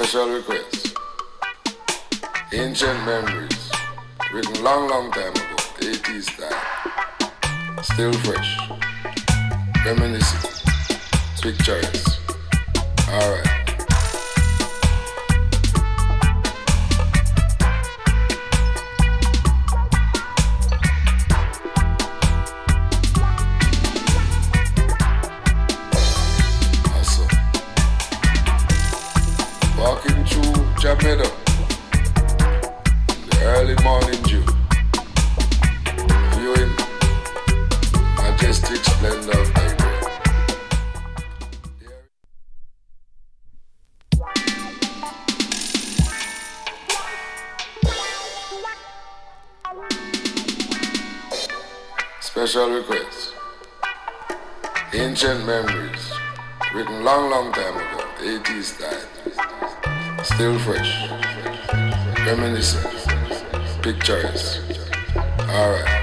Special request. Ancient memories. Written long, long time ago. 80s style. Still fresh. Reminiscing. Pictures. Alright. Walking through Jamaica in the early morning dew, viewing majestic splendor of Nigeria. Special request. Ancient memories, written long, long time ago, 80s style. Still fresh, reminiscent, pictures. Alright.